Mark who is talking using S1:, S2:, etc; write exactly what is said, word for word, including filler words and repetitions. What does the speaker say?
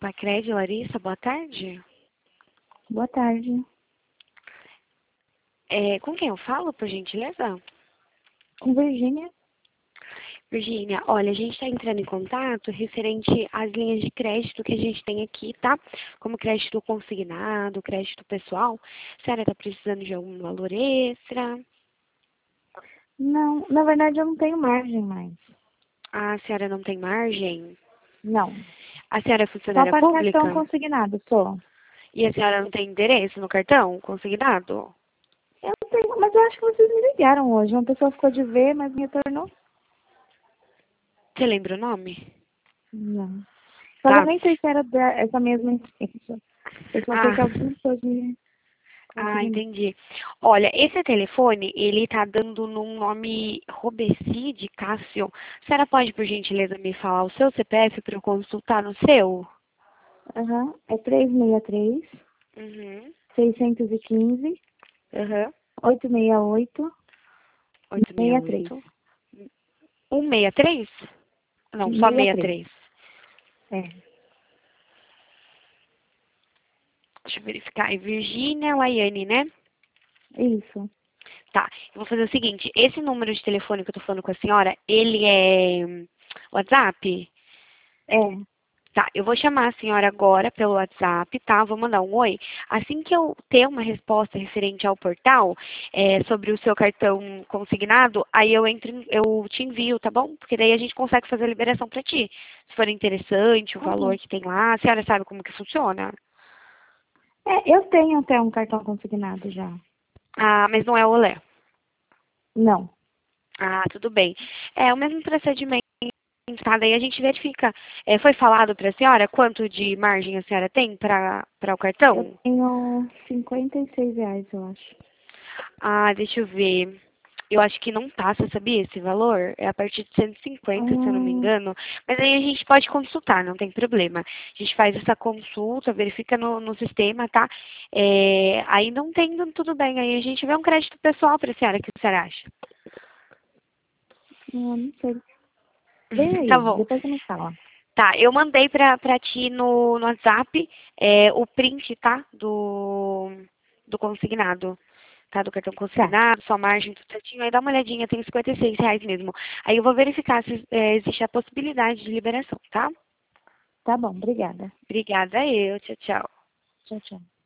S1: Pacred, Larissa, boa tarde.
S2: Boa tarde.
S1: É, com quem eu falo, por gentileza?
S2: Com Virgínia?
S1: Virgínia, olha, a gente está entrando em contato referente às linhas de crédito que a gente tem aqui, tá? Como crédito consignado, crédito pessoal. A senhora está precisando de algum valor extra?
S2: Não, na verdade eu não tenho margem mais.
S1: A senhora não tem margem?
S2: Não.
S1: A senhora é
S2: Só
S1: funcionária
S2: para cartão
S1: pública?
S2: consignado, só.
S1: E a senhora não tem endereço no cartão consignado?
S2: Eu não tenho, mas eu acho que vocês me ligaram hoje. Uma pessoa ficou de ver, mas me retornou.
S1: Você lembra o nome?
S2: Não. Só que eu
S1: Tá.
S2: nem sei se era da- essa mesma empresa. Eu só sei
S1: Ah,
S2: que alguém ficou de
S1: ah,
S2: consignado.
S1: entendi. Olha, esse telefone, ele tá dando num nome Robeci de Cássio. A senhora pode, por gentileza, me falar o seu C P F para eu consultar no seu?
S2: Aham. É três seis três,
S1: Uhum.
S2: seis um cinco,
S1: Aham.
S2: oito seis oito, seis três.
S1: oito seis oito. cento e sessenta e três? Não, só
S2: seis três.
S1: sessenta e três.
S2: É.
S1: Deixa eu verificar. É Virgínia Laiane, né?
S2: Isso.
S1: Tá, eu vou fazer o seguinte, esse número de telefone que eu tô falando com a senhora, ele é hum, WhatsApp?
S2: É.
S1: Tá, eu vou chamar a senhora agora pelo WhatsApp, tá? Vou mandar um oi. Assim que eu ter uma resposta referente ao portal, é, sobre o seu cartão consignado, aí eu entro, em- eu te envio, tá bom? Porque daí a gente consegue fazer a liberação pra ti. Se for interessante, o
S2: Tá bom.
S1: valor que tem lá, a senhora sabe como que funciona?
S2: É, eu tenho até um cartão consignado já.
S1: Ah, mas não é o Olé.
S2: Não.
S1: Ah, tudo bem. É o mesmo procedimento, tá? Daí a gente verifica. É, foi falado para a senhora quanto de margem a senhora tem para para o
S2: Eu
S1: cartão?
S2: tenho cinquenta e seis reais, eu acho.
S1: Ah, deixa eu ver. Eu acho que não tá, você sabia esse valor? É a partir de cento e cinquenta, se eu não me
S2: Ah,
S1: engano. Mas aí a gente pode consultar, não tem problema. A gente faz essa consulta, verifica no, no sistema, tá? É, aí não tem, tudo bem. Aí a gente vê um crédito pessoal para a senhora, o que a senhora acha?
S2: não, não sei. Vem
S1: Tá
S2: aí,
S1: bom.
S2: depois você me fala.
S1: Tá, eu mandei pra, pra ti no, no WhatsApp é, o print, tá? Do, do consignado. Tá? Do cartão
S2: Tá,
S1: consignado, sua margem, tudo certinho. Aí dá uma olhadinha, tem cinquenta e seis reais mesmo. Aí eu vou verificar se é, existe a possibilidade de liberação, tá?
S2: tá bom, obrigada.
S1: Obrigada eu, tchau, tchau.
S2: Tchau, tchau.